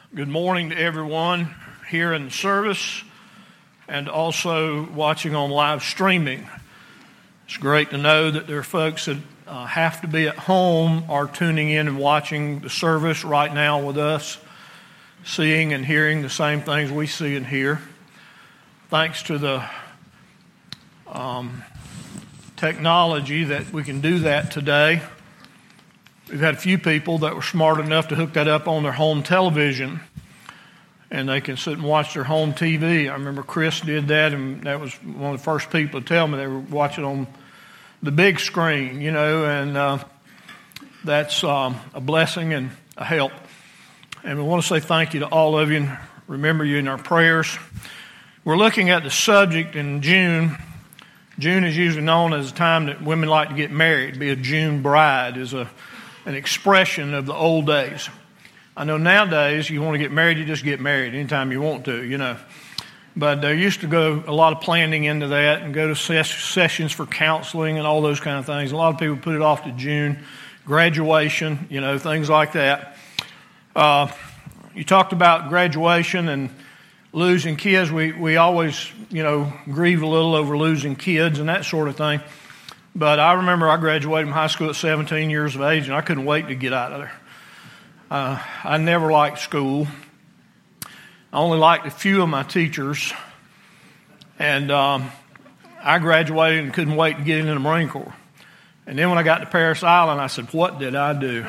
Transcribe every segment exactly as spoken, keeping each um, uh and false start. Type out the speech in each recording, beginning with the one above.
Good morning to everyone here in the service and also watching on live streaming. It's great to know that there are folks that uh, have to be at home are tuning in and watching the service right now with us, seeing and hearing the same things we see and hear. Thanks to the um, technology that we can do that today. We've had a few people that were smart enough to hook that up on their home television, and they can sit and watch their home T V. I remember Chris did that, and that was one of the first people to tell me they were watching on the big screen, you know, and uh, that's um, a blessing and a help. And we want to say thank you to all of you and remember you in our prayers. We're looking at the subject in June. June is usually known as a time that women like to get married. Be a June bride is a an expression of the old days. I know nowadays you want to get married, you just get married anytime you want to, you know. But there used to go a lot of planning into that and go to ses- sessions for counseling and all those kind of things. A lot of people put it off to June, graduation, you know, things like that. Uh, you talked about graduation and losing kids. We, we always, you know, grieve a little over losing kids and that sort of thing. But I remember I graduated from high school at seventeen years of age, and I couldn't wait to get out of there. Uh, I never liked school. I only liked a few of my teachers. And um, I graduated and couldn't wait to get into the Marine Corps. And then when I got to Parris Island, I said, what did I do?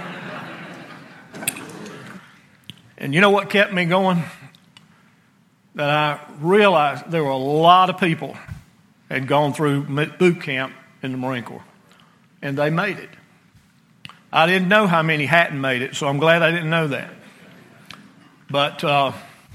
And you know what kept me going? That I realized there were a lot of people had gone through boot camp in the Marine Corps, and they made it. I didn't know how many hadn't made it, so I'm glad I didn't know that. But uh,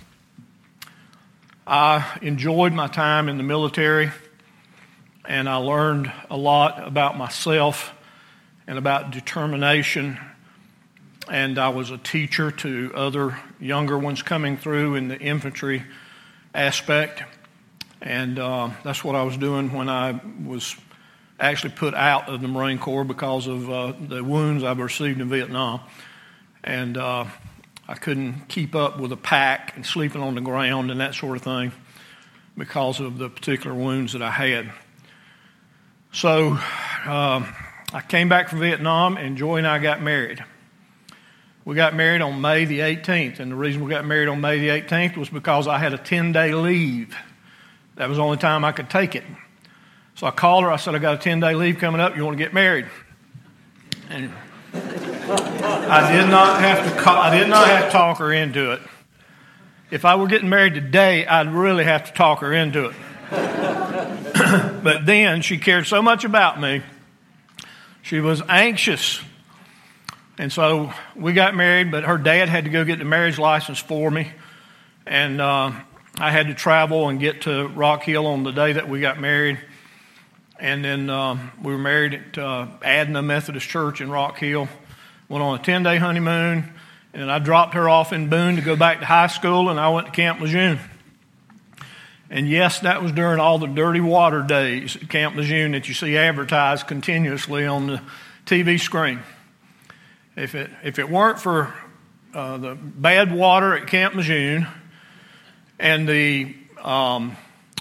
I enjoyed my time in the military, and I learned a lot about myself and about determination, and I was a teacher to other younger ones coming through in the infantry aspect, and uh, that's what I was doing when I was actually put out of the Marine Corps because of uh, the wounds I've received in Vietnam. And uh, I couldn't keep up with a pack and sleeping on the ground and that sort of thing because of the particular wounds that I had. So uh, I came back from Vietnam, and Joy and I got married. We got married on May the eighteenth, and the reason we got married on May the eighteenth was because I had a ten-day leave. That was the only time I could take it. So I called her. I said, I got a ten-day leave coming up. You want to get married? And I did not have to call, I did not have to talk her into it. If I were getting married today, I'd really have to talk her into it. But then she cared so much about me. She was anxious. And so we got married, but her dad had to go get the marriage license for me. And uh, I had to travel and get to Rock Hill on the day that we got married. And then um, we were married at uh, Adna Methodist Church in Rock Hill. Went on a ten-day honeymoon, and then I dropped her off in Boone to go back to high school, and I went to Camp Lejeune. And yes, that was during all the dirty water days at Camp Lejeune that you see advertised continuously on the T V screen. If it if it weren't for uh, the bad water at Camp Lejeune and the um,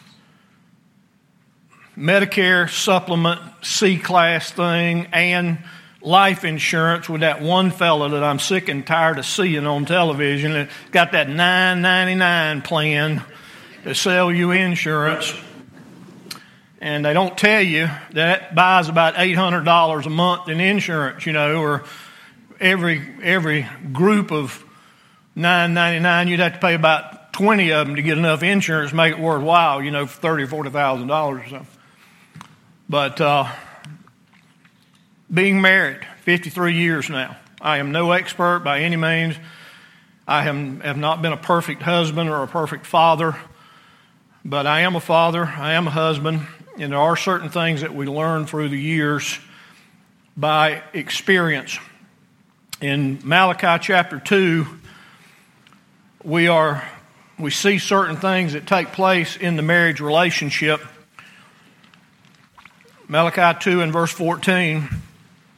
Medicare supplement C-class thing and life insurance with that one fella that I'm sick and tired of seeing on television that got that nine ninety-nine plan to sell you insurance. And they don't tell you that buys about eight hundred dollars a month in insurance, you know, or every every group of nine ninety-nine, you'd have to pay about twenty of them to get enough insurance to make it worthwhile, you know, for thirty thousand or forty thousand dollars or something. But uh, being married, fifty-three years now, I am no expert by any means. I have, have not been a perfect husband or a perfect father, but I am a father, I am a husband, and there are certain things that we learn through the years by experience. In Malachi chapter two, we are we see certain things that take place in the marriage relationship. Malachi two and verse fourteen,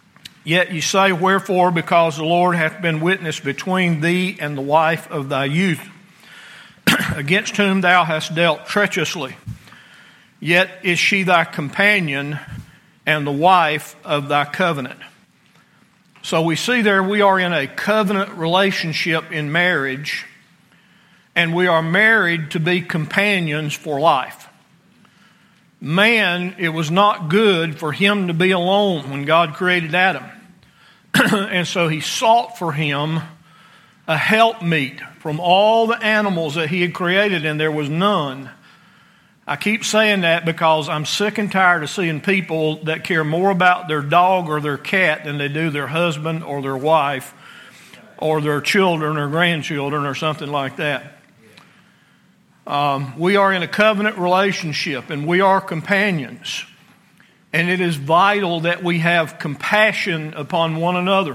Yet ye say, wherefore? Because the Lord hath been witness between thee and the wife of thy youth, against whom thou hast dealt treacherously. Yet is she thy companion and the wife of thy covenant. So we see there we are in a covenant relationship in marriage, and we are married to be companions for life. Man, it was not good for him to be alone when God created Adam. And so he sought for him a helpmeet from all the animals that he had created, and there was none. I keep saying that because I'm sick and tired of seeing people that care more about their dog or their cat than they do their husband or their wife or their children or grandchildren or something like that. Um, we are in a covenant relationship, and we are companions. And it is vital that we have compassion upon one another.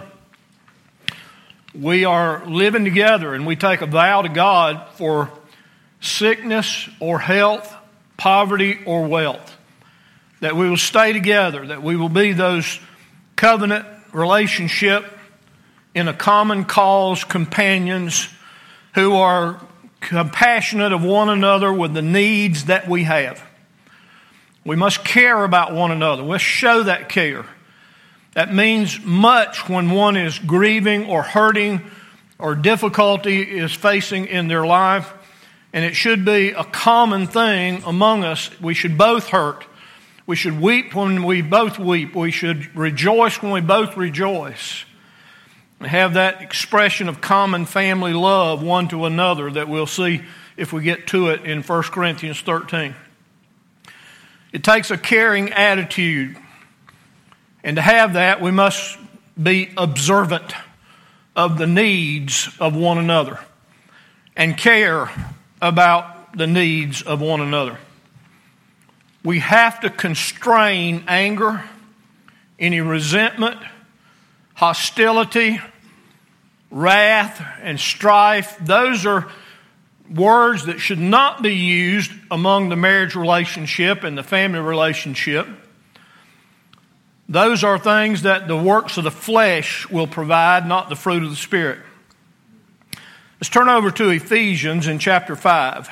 We are living together, and we take a vow to God for sickness or health, poverty or wealth, that we will stay together, that we will be those covenant relationship in a common cause companions who are compassionate of one another with the needs that we have. We must care about one another. Let's show that care. That means much when one is grieving or hurting or difficulty is facing in their life. And it should be a common thing among us. We should both hurt. We should weep when we both weep. We should rejoice when we both rejoice. And have that expression of common family love one to another that we'll see if we get to it in First Corinthians thirteen. It takes a caring attitude. And to have that, we must be observant of the needs of one another and care about the needs of one another. We have to constrain anger, any resentment, hostility, wrath, and strife. Those are words that should not be used among the marriage relationship and the family relationship. Those are things that the works of the flesh will provide, not the fruit of the Spirit. Let's turn over to Ephesians in chapter five.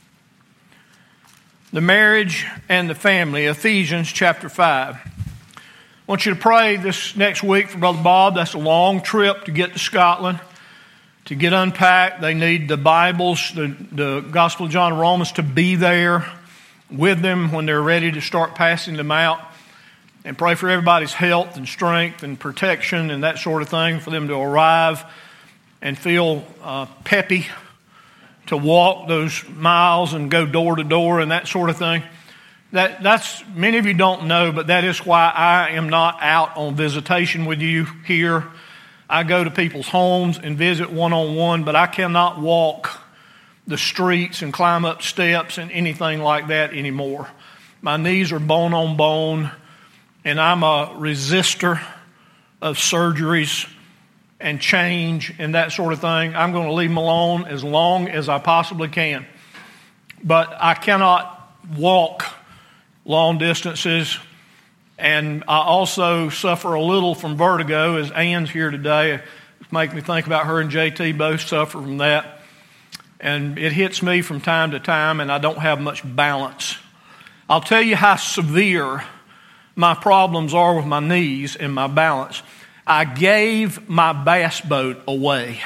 The marriage and the family, Ephesians chapter five. I want you to pray this next week for Brother Bob. That's a long trip to get to Scotland, to get unpacked. They need the Bibles, the, the Gospel of John and Romans to be there with them when they're ready to start passing them out. And pray for everybody's health and strength and protection and that sort of thing, for them to arrive and feel uh, peppy to walk those miles and go door to door and that sort of thing. That that's many of you don't know, but that is why I am not out on visitation with you here. I go to people's homes and visit one-on-one, but I cannot walk the streets and climb up steps and anything like that anymore. My knees are bone on bone, and I'm a resistor of surgeries and change and that sort of thing. I'm going to leave them alone as long as I possibly can. But I cannot walk long distances, and I also suffer a little from vertigo, as Ann's here today. It makes me think about her and J T both suffer from that. And it hits me from time to time, and I don't have much balance. I'll tell you how severe my problems are with my knees and my balance. I gave my bass boat away.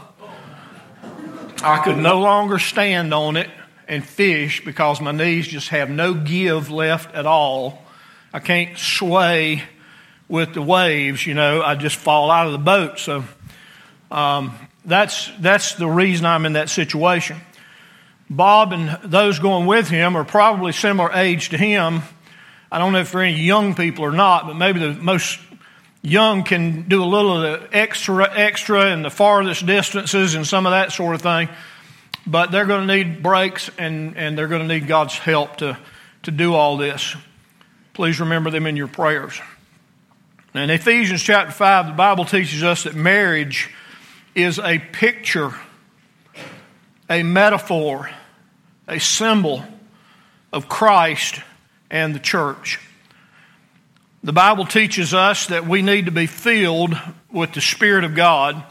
I could no longer stand on it and fish because my knees just have no give left at all. I can't sway with the waves, you know. I just fall out of the boat. So um, that's that's the reason I'm in that situation. Bob and those going with him are probably similar age to him. I don't know if there are any young people or not, but maybe the most young can do a little of the extra, extra and the farthest distances and some of that sort of thing. But they're going to need breaks, and, and they're going to need God's help to, to do all this. Please remember them in your prayers. In Ephesians chapter five, the Bible teaches us that marriage is a picture, a metaphor, a symbol of Christ and the church. The Bible teaches us that we need to be filled with the Spirit of God,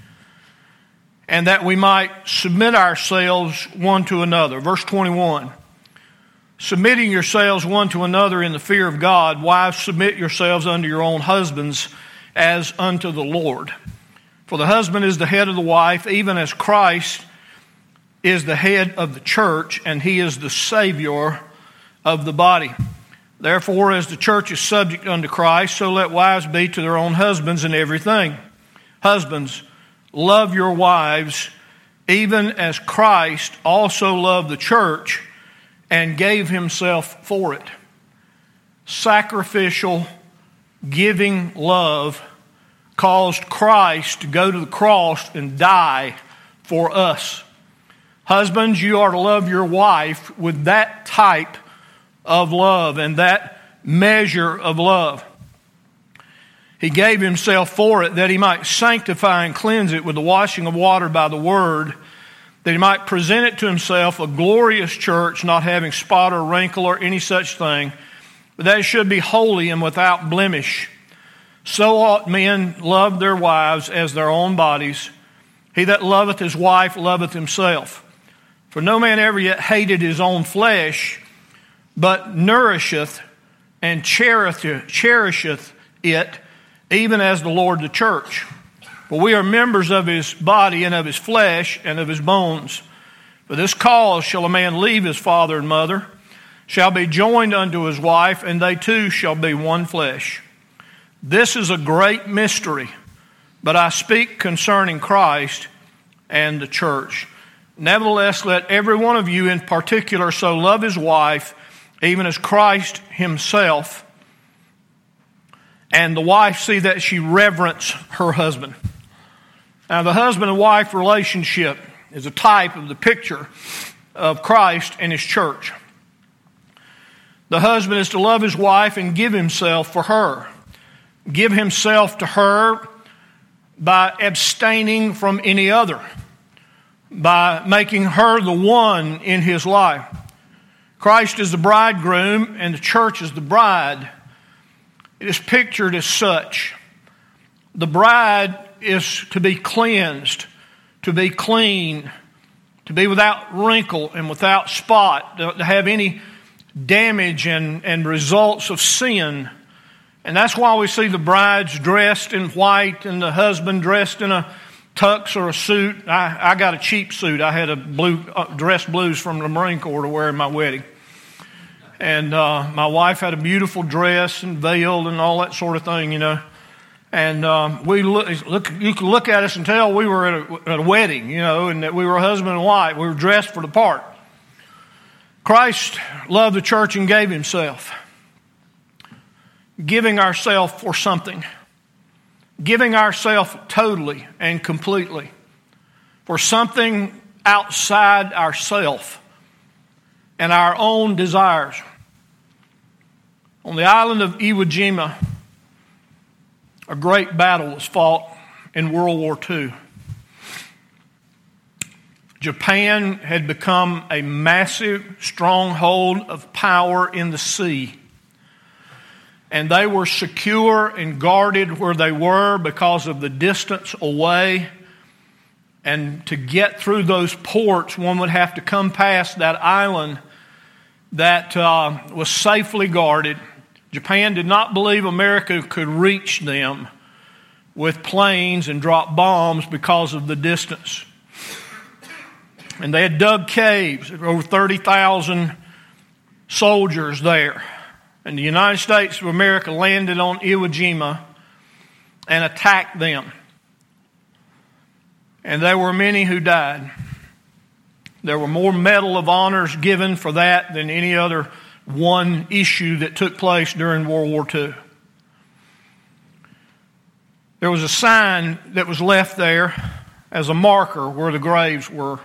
and that we might submit ourselves one to another. Verse twenty-one, submitting yourselves one to another in the fear of God, wives, submit yourselves unto your own husbands as unto the Lord. For the husband is the head of the wife, even as Christ is the head of the church, and he is the Savior of the body. Therefore, as the church is subject unto Christ, so let wives be to their own husbands in everything. Husbands, love your wives, even as Christ also loved the church and gave himself for it. Sacrificial, giving love caused Christ to go to the cross and die for us. Husbands, you are to love your wife with that type of love and that measure of love. He gave himself for it that he might sanctify and cleanse it with the washing of water by the word, that he might present it to himself a glorious church, not having spot or wrinkle or any such thing, but that it should be holy and without blemish. So ought men love their wives as their own bodies. He that loveth his wife loveth himself. For no man ever yet hated his own flesh, but nourisheth and cherisheth it, even as the Lord the church. For we are members of his body and of his flesh and of his bones. For this cause shall a man leave his father and mother, shall be joined unto his wife, and they two shall be one flesh. This is a great mystery, but I speak concerning Christ and the church. Nevertheless, let every one of you in particular so love his wife, even as Christ himself, and the wife see that she reverence her husband. Now, the husband and wife relationship is a type of the picture of Christ and his church. The husband is to love his wife and give himself for her. Give himself to her by abstaining from any other, by making her the one in his life. Christ is the bridegroom and the church is the bride. It is pictured as such. The bride is to be cleansed, to be clean, to be without wrinkle and without spot, to have any damage and, and results of sin. And that's why we see the brides dressed in white and the husband dressed in a tux or a suit. I, I got a cheap suit. I had a blue uh, dress blues from the Marine Corps to wear in my wedding. And uh, my wife had a beautiful dress and veil and all that sort of thing, you know. And um, we look, look, you could look at us and tell we were at a, at a wedding, you know, and that we were husband and wife. We were dressed for the part. Christ loved the church and gave himself. Giving ourselves for something. Giving ourselves totally and completely for something outside ourselves and our own desires. On the island of Iwo Jima, a great battle was fought in World War Two. Japan had become a massive stronghold of power in the sea. And they were secure and guarded where they were because of the distance away. And to get through those ports, one would have to come past that island that uh, was safely guarded. Japan did not believe America could reach them with planes and drop bombs because of the distance. And they had dug caves. There were over thirty thousand soldiers there. And the United States of America landed on Iwo Jima and attacked them. And there were many who died. There were more Medal of Honors given for that than any other one issue that took place during World War Two. There was a sign that was left there as a marker where the graves were.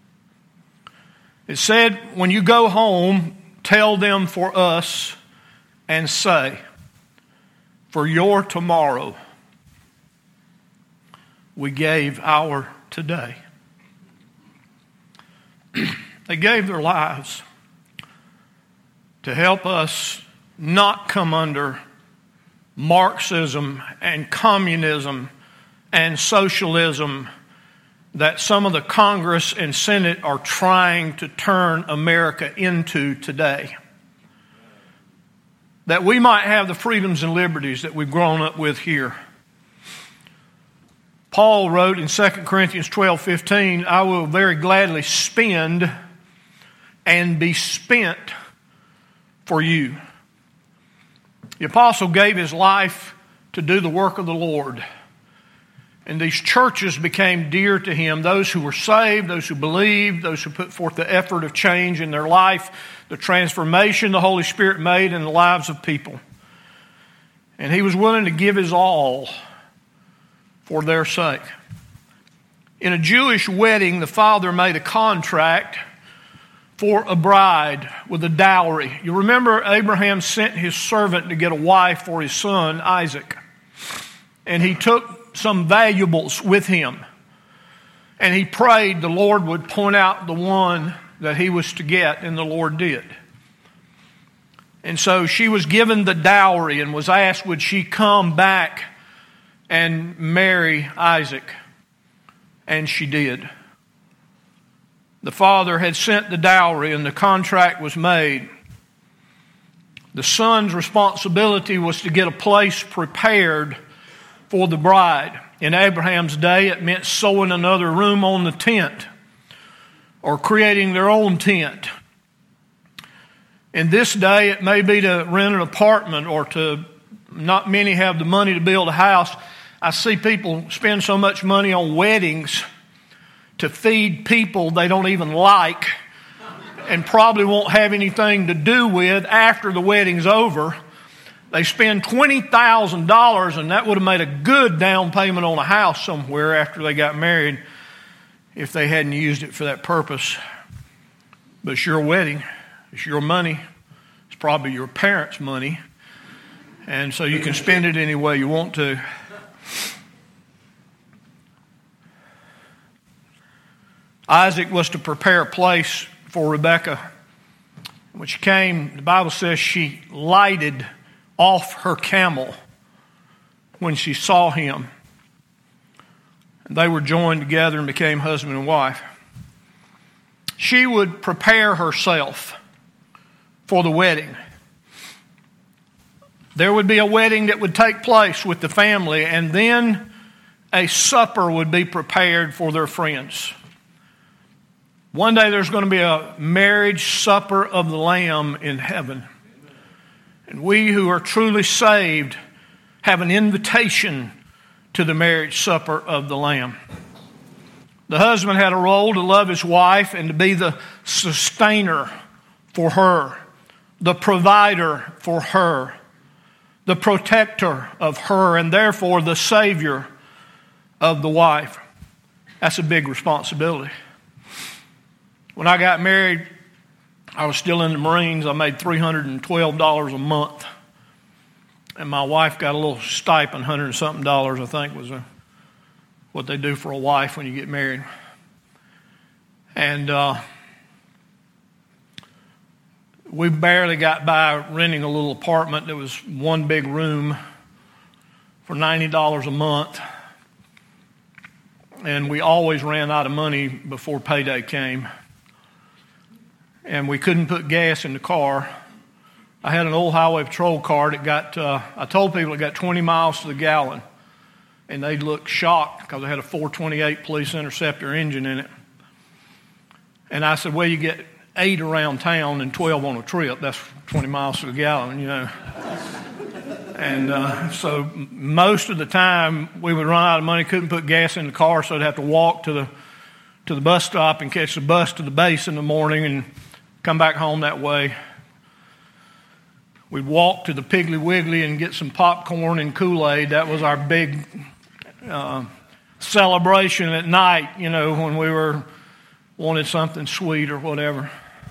It said, when you go home, tell them for us and say, for your tomorrow, we gave our today. They gave their lives to help us not come under Marxism and communism and socialism that some of the Congress and Senate are trying to turn America into today. That we might have the freedoms and liberties that we've grown up with here. Paul wrote in Second Corinthians twelve fifteen, I will very gladly spend and be spent for you. The apostle gave his life to do the work of the Lord. And these churches became dear to him. Those who were saved, those who believed, those who put forth the effort of change in their life, the transformation the Holy Spirit made in the lives of people. And he was willing to give his all for their sake. In a Jewish wedding, the father made a contract for a bride with a dowry. You remember Abraham sent his servant to get a wife for his son Isaac. And he took some valuables with him. And he prayed the Lord would point out the one that he was to get, and the Lord did. And so she was given the dowry and was asked would she come back and marry Isaac. And she did. The father had sent the dowry and the contract was made. The son's responsibility was to get a place prepared for the bride. In Abraham's day, it meant sewing another room on the tent or creating their own tent. In this day, it may be to rent an apartment or to, not many have the money to build a house. I see people spend so much money on weddings to feed people they don't even like and probably won't have anything to do with after the wedding's over. They spend twenty thousand dollars, and that would have made a good down payment on a house somewhere after they got married if they hadn't used it for that purpose. But it's your wedding. It's your money. It's probably your parents' money. And so you can spend it any way you want to. Isaac was to prepare a place for Rebekah. When she came, the Bible says she lighted off her camel when she saw him. And they were joined together and became husband and wife. She would prepare herself for the wedding. There would be a wedding that would take place with the family, and then a supper would be prepared for their friends. One day there's going to be a marriage supper of the Lamb in heaven. And we who are truly saved have an invitation to the marriage supper of the Lamb. The husband had a role to love his wife and to be the sustainer for her, the provider for her, the protector of her, and therefore the savior of the wife. That's a big responsibility. When I got married, I was still in the Marines. I made three hundred twelve dollars a month. And my wife got a little stipend, one hundred and something dollars, I think, was a, what they do for a wife when you get married. And uh, we barely got by renting a little apartment that was one big room for ninety dollars a month. And we always ran out of money before payday came. And we couldn't put gas in the car. I had an old highway patrol car that got, uh, I told people it got twenty miles to the gallon. And they looked shocked because it had a four twenty-eight Police Interceptor engine in it. And I said, well, you get eight around town and twelve on a trip. That's twenty miles to the gallon, you know. And uh, so most of the time we would run out of money, couldn't put gas in the car, so I'd have to walk to the to the bus stop and catch the bus to the base in the morning and come back home that way. We'd walk to the Piggly Wiggly and get some popcorn and Kool-Aid. That was our big uh, celebration at night, you know, when we were wanted something sweet or whatever.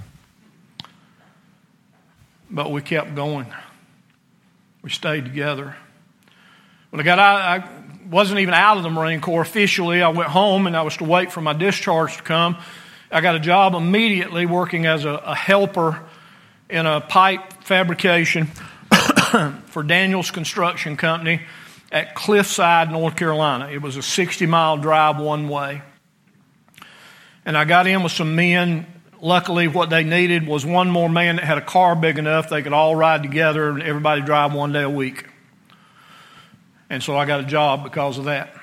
But we kept going. We stayed together. When I got out, I wasn't even out of the Marine Corps officially. I went home and I was to wait for my discharge to come. I got a job immediately working as a, a helper in a pipe fabrication for Daniels Construction Company at Cliffside, North Carolina. It was a sixty-mile drive one way. And I got in with some men. Luckily, what they needed was one more man that had a car big enough they could all ride together and everybody drive one day a week. And so I got a job because of that.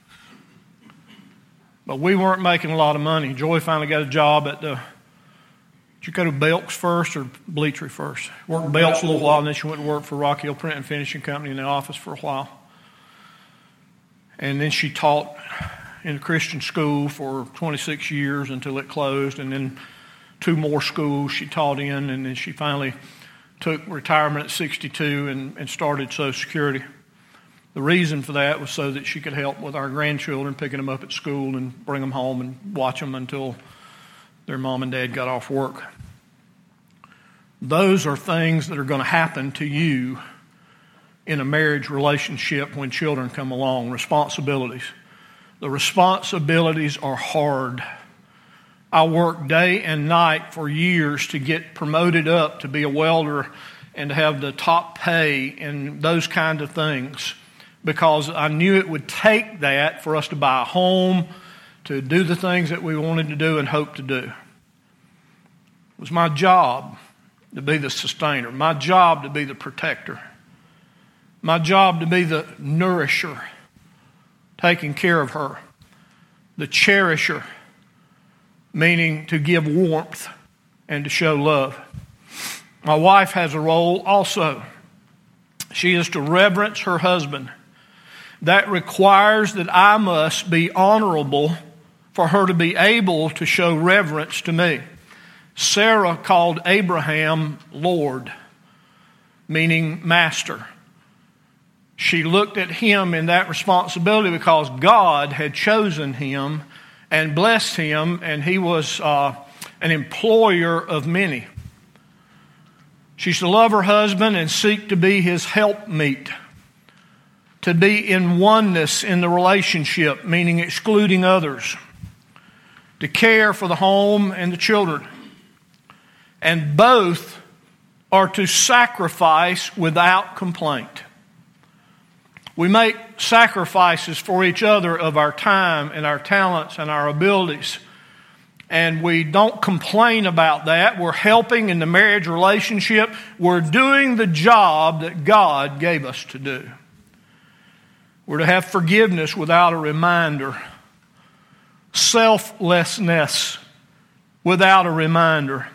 But we weren't making a lot of money. Joy finally got a job at the, did you go to Belks first or Bleachery first? Worked at Belks a little while, and then she went to work for Rock Hill Print and Finishing Company in the office for a while. And then she taught in a Christian school for twenty-six years until it closed, and then two more schools she taught in, and then she finally took retirement at sixty-two and, and started Social Security. The reason for that was so that she could help with our grandchildren, picking them up at school and bring them home and watch them until their mom and dad got off work. Those are things that are going to happen to you in a marriage relationship when children come along, responsibilities. The responsibilities are hard. I worked day and night for years to get promoted up to be a welder and to have the top pay and those kind of things, because I knew it would take that for us to buy a home, to do the things that we wanted to do and hope to do. It was my job to be the sustainer, my job to be the protector, my job to be the nourisher, taking care of her, the cherisher, meaning to give warmth and to show love. My wife has a role also. She is to reverence her husband. That requires that I must be honorable for her to be able to show reverence to me. Sarah called Abraham Lord, meaning master. She looked at him in that responsibility because God had chosen him and blessed him, and he was uh, an employer of many. She's to love her husband and seek to be his helpmeet, to be in oneness in the relationship, meaning excluding others, to care for the home and the children. And both are to sacrifice without complaint. We make sacrifices for each other of our time and our talents and our abilities. And we don't complain about that. We're helping in the marriage relationship. We're doing the job that God gave us to do. We're to have forgiveness without a reminder. Selflessness without a reminder.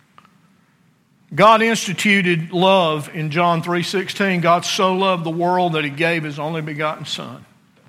God instituted love in John three sixteen. God so loved the world that he gave his only begotten Son.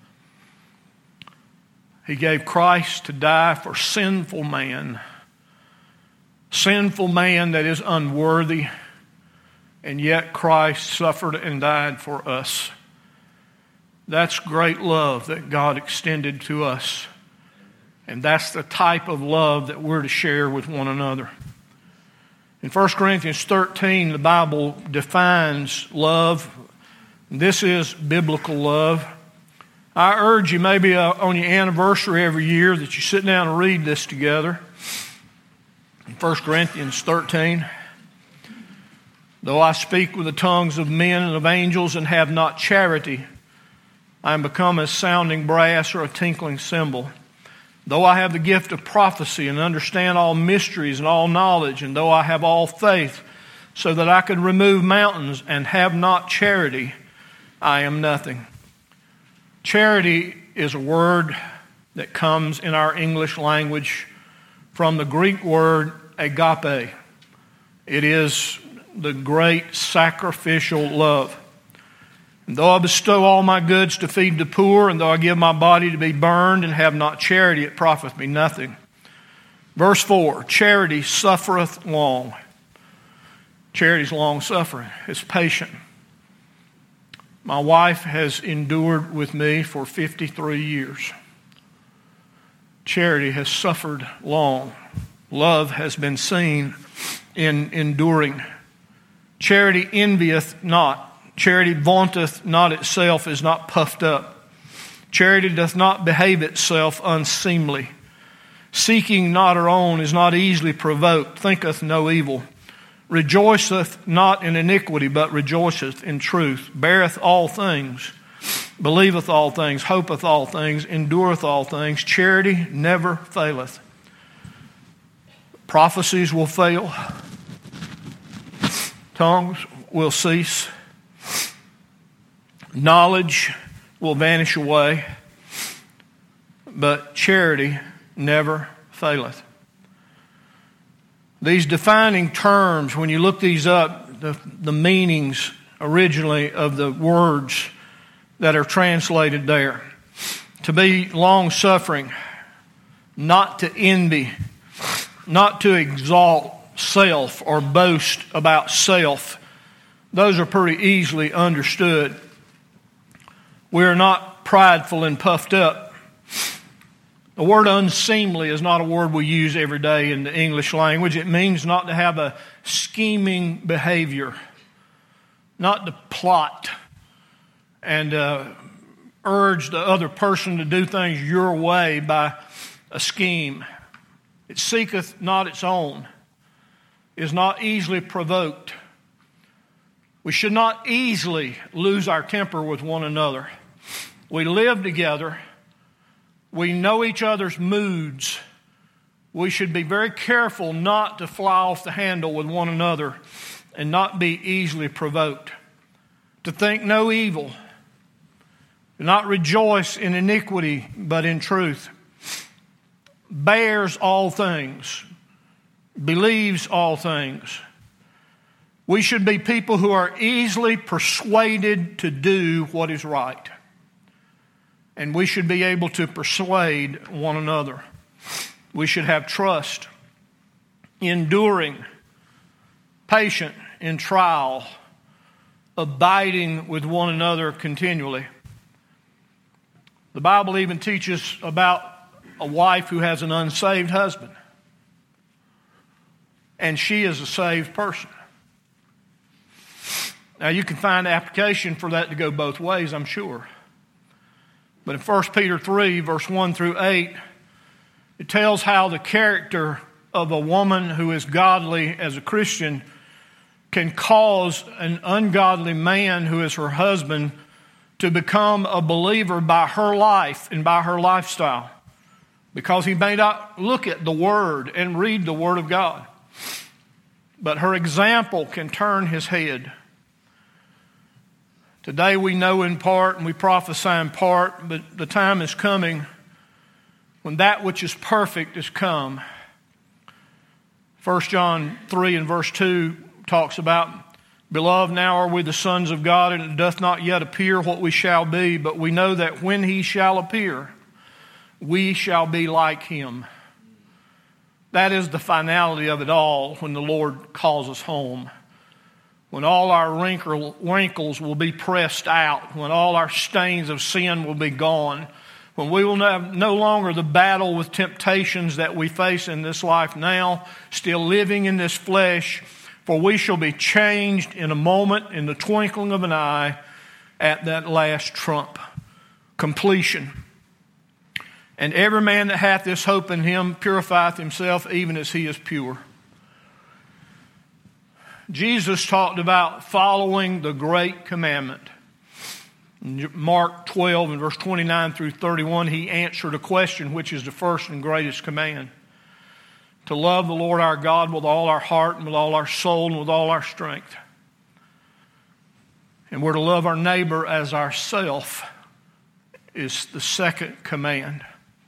He gave Christ to die for sinful man. Sinful man that is unworthy. And yet Christ suffered and died for us. That's great love that God extended to us. And that's the type of love that we're to share with one another. In First Corinthians thirteen, the Bible defines love. This is biblical love. I urge you, maybe uh, on your anniversary every year, that you sit down and read this together. In First Corinthians thirteen, though I speak with the tongues of men and of angels and have not charity, I am become as sounding brass or a tinkling cymbal. Though I have the gift of prophecy and understand all mysteries and all knowledge, and though I have all faith so that I could remove mountains and have not charity, I am nothing. Charity is a word that comes in our English language from the Greek word agape. It is the great sacrificial love. And though I bestow all my goods to feed the poor, and though I give my body to be burned and have not charity, it profiteth me nothing. Verse four, charity suffereth long. Charity is long-suffering. It's patient. My wife has endured with me for fifty-three years. Charity has suffered long. Love has been seen in enduring. Charity envieth not. Charity vaunteth not itself, is not puffed up. Charity doth not behave itself unseemly. Seeking not her own, is not easily provoked, thinketh no evil, rejoiceth not in iniquity, but rejoiceth in truth, beareth all things, believeth all things, hopeth all things, endureth all things. Charity never faileth. Prophecies will fail. Tongues will cease. Knowledge will vanish away. But charity never faileth. These defining terms, when you look these up, the, the meanings originally of the words that are translated there. To be long-suffering, not to envy, not to exalt self or boast about self. Those are pretty easily understood. We are not prideful and puffed up. The word unseemly is not a word we use every day in the English language. It means not to have a scheming behavior, not to plot and uh, urge the other person to do things your way by a scheme. It seeketh not its own, is not easily provoked. We should not easily lose our temper with one another. We live together. We know each other's moods. We should be very careful not to fly off the handle with one another and not be easily provoked. To think no evil. To not rejoice in iniquity, but in truth. Bears all things. Believes all things. We should be people who are easily persuaded to do what is right. And we should be able to persuade one another. We should have trust, enduring, patient in trial, abiding with one another continually. The Bible even teaches about a wife who has an unsaved husband. And she is a saved person. Now you can find application for that to go both ways, I'm sure. But in First Peter three, verse one through eight, it tells how the character of a woman who is godly as a Christian can cause an ungodly man who is her husband to become a believer by her life and by her lifestyle. Because he may not look at the Word and read the Word of God. But her example can turn his head. Today we know in part and we prophesy in part, but the time is coming when that which is perfect is come. First John three and verse two talks about, Beloved, now are we the sons of God, and it doth not yet appear what we shall be, but we know that when he shall appear, we shall be like him. That is the finality of it all when the Lord calls us home. When all our wrinkle, wrinkles will be pressed out. When all our stains of sin will be gone. When we will have no longer the battle with temptations that we face in this life now, still living in this flesh. For we shall be changed in a moment, in the twinkling of an eye, at that last trump. Completion. And every man that hath this hope in him purifieth himself even as he is pure. Jesus talked about following the great commandment. In Mark twelve and verse twenty-nine through thirty-one, he answered a question, which is the first and greatest command. To love the Lord our God with all our heart and with all our soul and with all our strength. And we're to love our neighbor as ourself is the second command.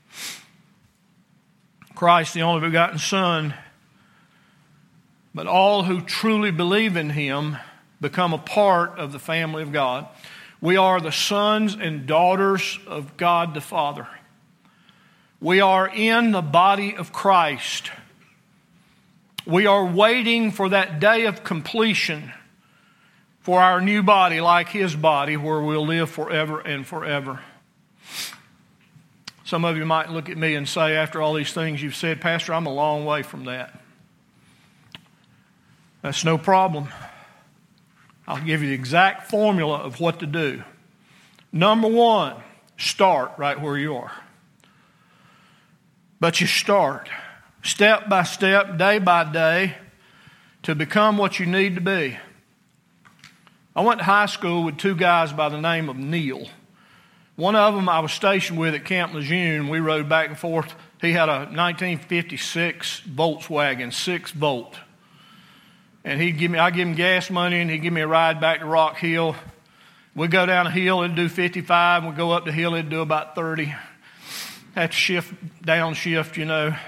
Christ, the only begotten Son, but all who truly believe in him become a part of the family of God. We are the sons and daughters of God the Father. We are in the body of Christ. We are waiting for that day of completion for our new body like his body where we'll live forever and forever. Some of you might look at me and say, after all these things you've said, Pastor, I'm a long way from that. That's no problem. I'll give you the exact formula of what to do. Number one, start right where you are. But you start step by step, day by day, to become what you need to be. I went to high school with two guys by the name of Neil. One of them I was stationed with at Camp Lejeune. We rode back and forth. He had a nineteen fifty-six Volkswagen, six volt. And he'd give me, I'd give him gas money, and he'd give me a ride back to Rock Hill. We'd go down a hill, it'd do fifty-five. We'd go up the hill, it'd do about thirty. Had to shift, downshift, you know.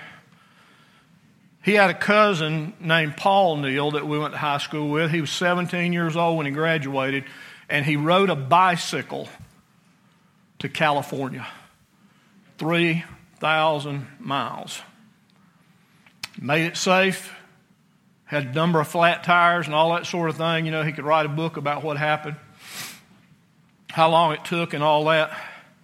He had a cousin named Paul Neal that we went to high school with. He was seventeen years old when he graduated, and he rode a bicycle to California. three thousand miles. Made it safe. Had a number of flat tires and all that sort of thing. You know, he could write a book about what happened, how long it took and all that.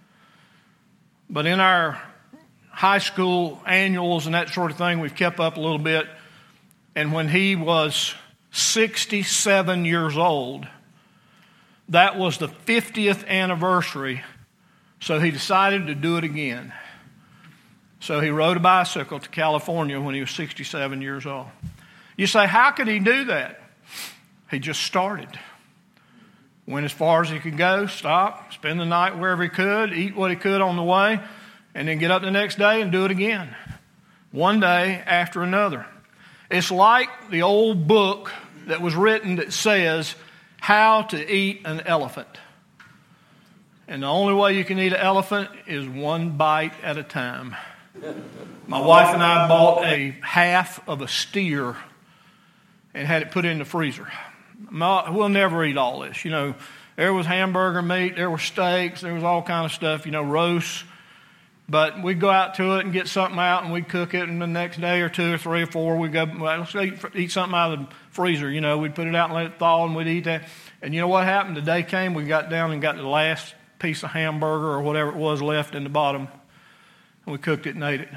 But in our high school annuals and that sort of thing, we've kept up a little bit. And when he was sixty-seven years old, that was the fiftieth anniversary. So he decided to do it again. So he rode a bicycle to California when he was sixty-seven years old. You say, how could he do that? He just started. Went as far as he could go, stop, spend the night wherever he could, eat what he could on the way, and then get up the next day and do it again. One day after another. It's like the old book that was written that says how to eat an elephant. And the only way you can eat an elephant is one bite at a time. My wife and I bought a half of a steer and had it put in the freezer. We'll never eat all this. You know, there was hamburger meat, there were steaks, there was all kind of stuff, you know, roasts. But we'd go out to it and get something out, and we'd cook it, and the next day or two or three or four, we'd go, well, let's eat, eat something out of the freezer. You know, we'd put it out and let it thaw, and we'd eat that. And you know what happened? The day came, we got down and got the last piece of hamburger or whatever it was left in the bottom, and we cooked it and ate it.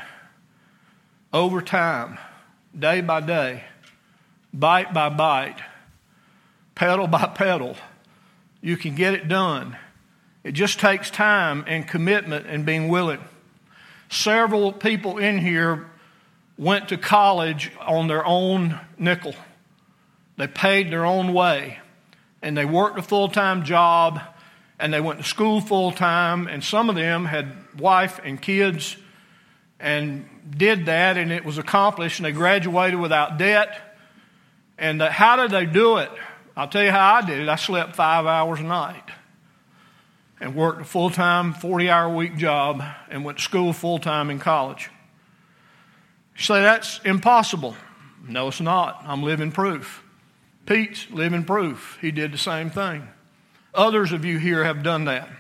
Over time, day by day, bite by bite, pedal by pedal, you can get it done. It just takes time and commitment and being willing. Several people in here went to college on their own nickel. They paid their own way, and they worked a full-time job, and they went to school full-time, and some of them had wife and kids and did that, and it was accomplished, and they graduated without debt. And uh, how did they do it? I'll tell you how I did it. I slept five hours a night and worked a full-time, forty-hour-a-week job and went to school full-time in college. You say, that's impossible. No, it's not. I'm living proof. Pete's living proof. He did the same thing. Others of you here have done that.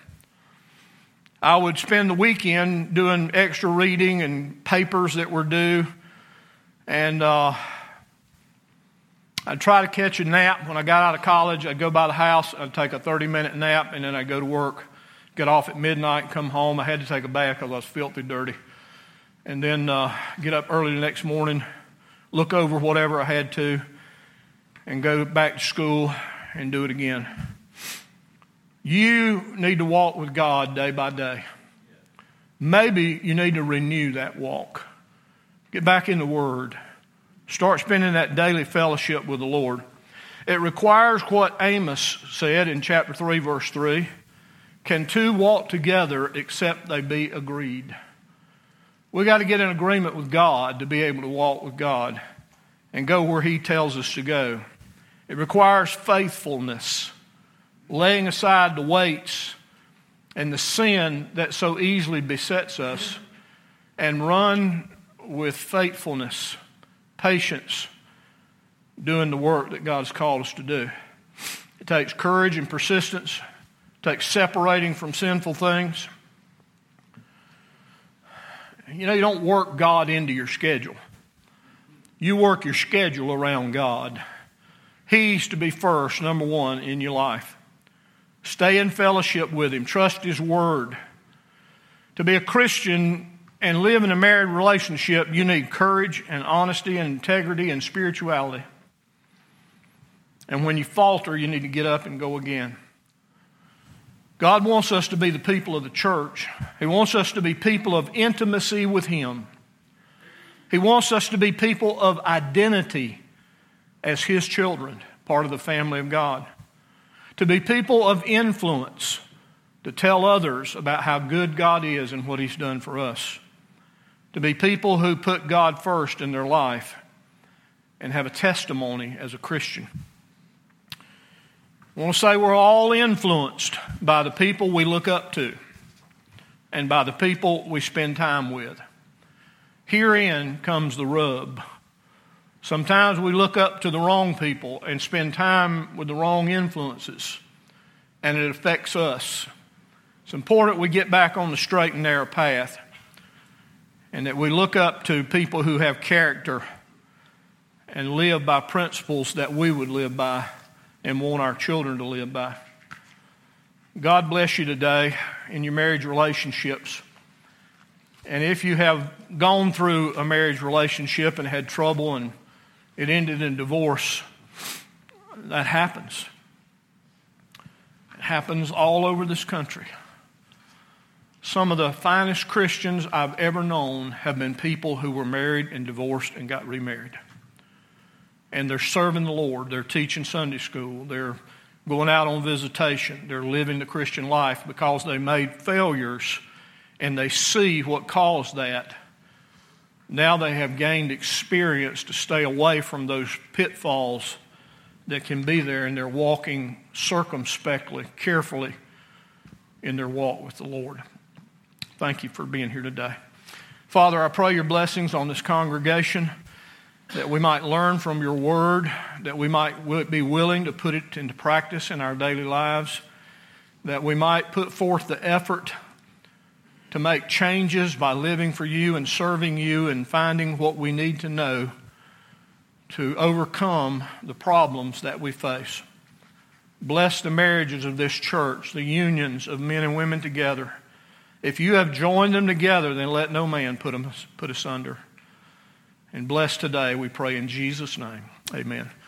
I would spend the weekend doing extra reading and papers that were due, and uh, I'd try to catch a nap. When I got out of college, I'd go by the house, I'd take a thirty-minute nap, and then I'd go to work, get off at midnight, come home. I had to take a bath because I was filthy dirty. And then uh, get up early the next morning, look over whatever I had to, and go back to school and do it again. You need to walk with God day by day. Maybe you need to renew that walk. Get back in the Word. Start spending that daily fellowship with the Lord. It requires what Amos said in chapter three, verse three. Can two walk together except they be agreed? We got to get in agreement with God to be able to walk with God and go where He tells us to go. It requires faithfulness, laying aside the weights and the sin that so easily besets us, and run with faithfulness, patience, doing the work that God's called us to do. It takes courage and persistence. It takes separating from sinful things. You know, you don't work God into your schedule. You work your schedule around God. He's to be first, number one, in your life. Stay in fellowship with Him. Trust His Word. To be a Christian and live in a married relationship, you need courage and honesty and integrity and spirituality. And when you falter, you need to get up and go again. God wants us to be the people of the church. He wants us to be people of intimacy with Him. He wants us to be people of identity as His children, part of the family of God. To be people of influence, to tell others about how good God is and what He's done for us. To be people who put God first in their life and have a testimony as a Christian. I want to say we're all influenced by the people we look up to and by the people we spend time with. Herein comes the rub. Sometimes we look up to the wrong people and spend time with the wrong influences, and it affects us. It's important we get back on the straight and narrow path, and that we look up to people who have character and live by principles that we would live by and want our children to live by. God bless you today in your marriage relationships. And if you have gone through a marriage relationship and had trouble and it ended in divorce, that happens. It happens all over this country. Some of the finest Christians I've ever known have been people who were married and divorced and got remarried. And they're serving the Lord. They're teaching Sunday school. They're going out on visitation. They're living the Christian life because they made failures and they see what caused that. Now they have gained experience to stay away from those pitfalls that can be there, and they're walking circumspectly, carefully in their walk with the Lord. Thank you for being here today. Father, I pray your blessings on this congregation, that we might learn from your word, that we might be willing to put it into practice in our daily lives, that we might put forth the effort to make changes by living for you and serving you and finding what we need to know to overcome the problems that we face. Bless the marriages of this church, the unions of men and women together. If you have joined them together, then let no man put them put asunder. And bless today, we pray in Jesus' name. Amen.